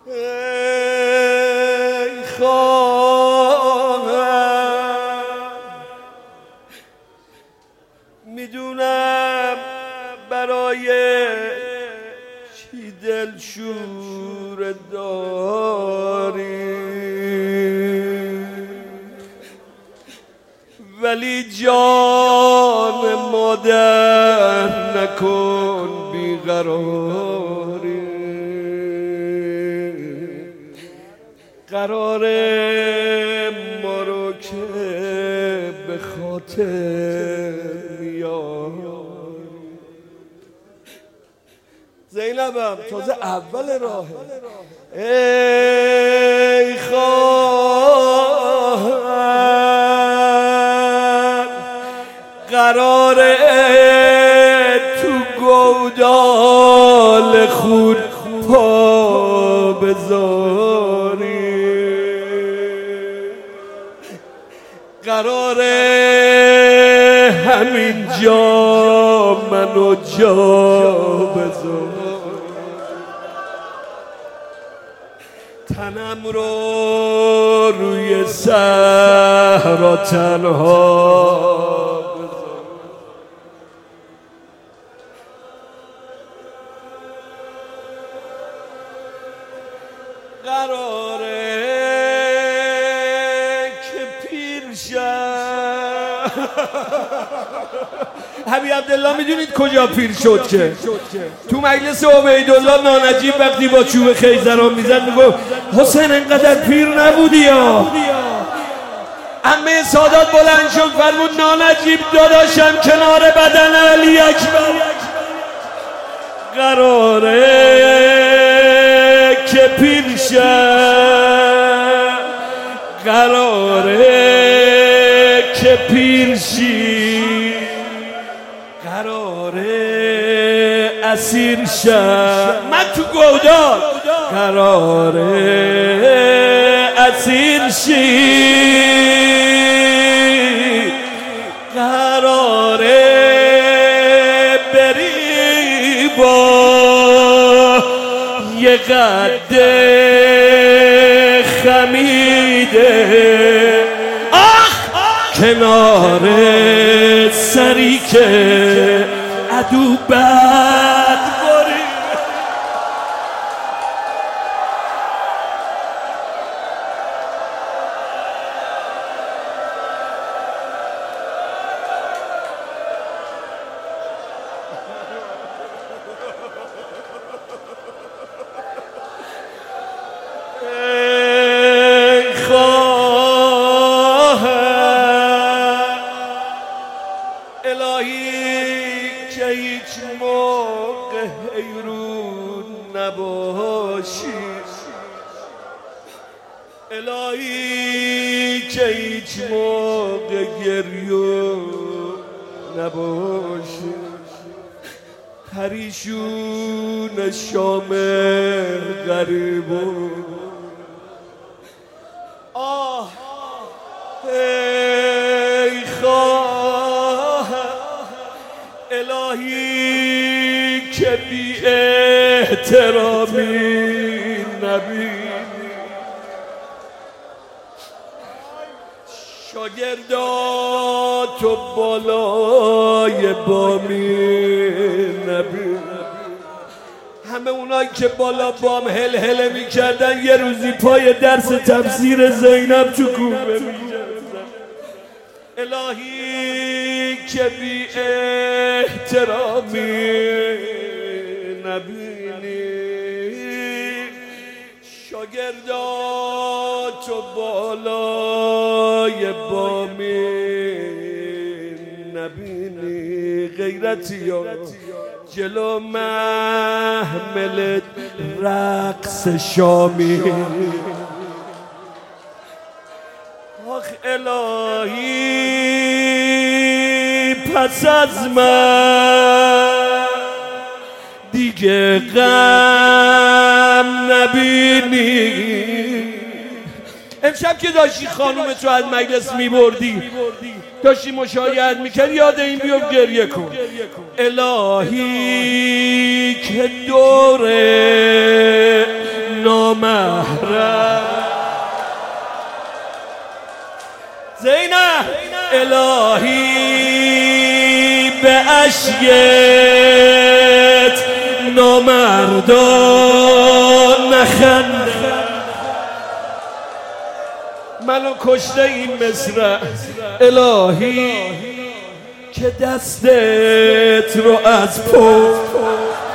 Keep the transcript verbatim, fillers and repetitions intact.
ای خواهم میدونم برای چی دلشور داری، ولی جان مادر نکن بیقراری. قرار ما رو که به خاطر میاری. زینبم تازه اول راهه. ای خواهم قراره تو گودال خود پا بذاری، قراره همینجا منو جا بذاری. تنم رو روی صحرا تنها بذار، قراره که پیر شم. حبیب عبدالله میدونید کجا پیر شد؟ که تو مجلس عبیدالله نانجیب وقتی با چوب خیزران میزد میگفت حسین انقدر پیر نبودی یا. عمه سادات بلند شد فرمود نانجیب داداشم کنار بدن علی اکبر. قراره که پیر شم، قراره که پیر شی، قراره اسیر شم من تو گودال، قراره اسیر شی، قراره بری با یه قد خمیده آخ کنار سری که عدو بد باری. ای خواهم الهی که هیچ موقع حیرون نباشی، الهی که هیچ موقع گریون نباشی. پریشون شام غریبون آه ای خواهم الهی که بی احترامی نبینی، شاگرداتو بالای بامی نبینی. همه اونایی که بالا بام هل هله میکردن یه روزی پای درس تفسیر زینب تو کوفه میشستن. الهی که بی احترامی نبینی، شاگرداتو بالای بامی نبینی. غیرتی ها جلو محمل رقص شامی. آخ الهی پس از من دیگه غم نبینی. امشب که داشتی خانومت رو از مجلس میبردی داشتی مشاهده میکرد یاد این بیفت گریه کن. الهی که دور نامه الهی به اشکت نامردان نخند، منو کشته این مصرع الهی که دستت رو از پا